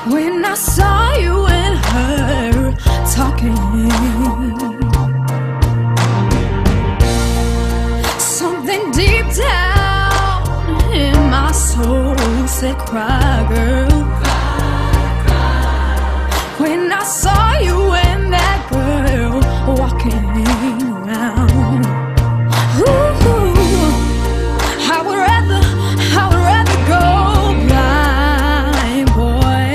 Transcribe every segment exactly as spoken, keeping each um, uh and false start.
When I saw you and her talking, something deep down in my soul said, cry, girl. When I saw you and that girl walking around, ooh, I would rather, I would rather go blind, boy,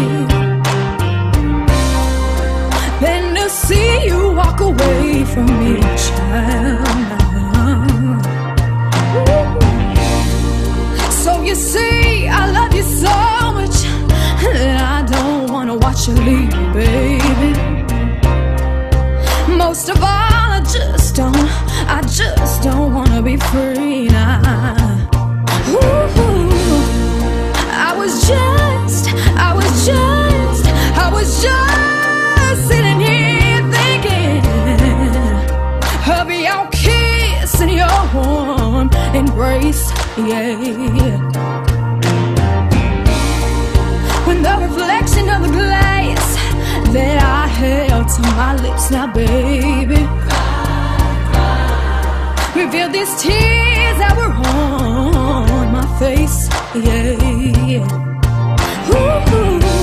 than to see you walk away from me, child. Ooh. So you see, I love you so much that I don't wanna watch you leave, baby. Most of all, I just don't, I just don't wanna be free now. Ooh, I was just, I was just, I was just sitting here thinking of your kiss and your warm embrace, yeah. When the reflection of the glass that I held to my lips, now baby, revealed these tears that were on my face, yeah. Ooh.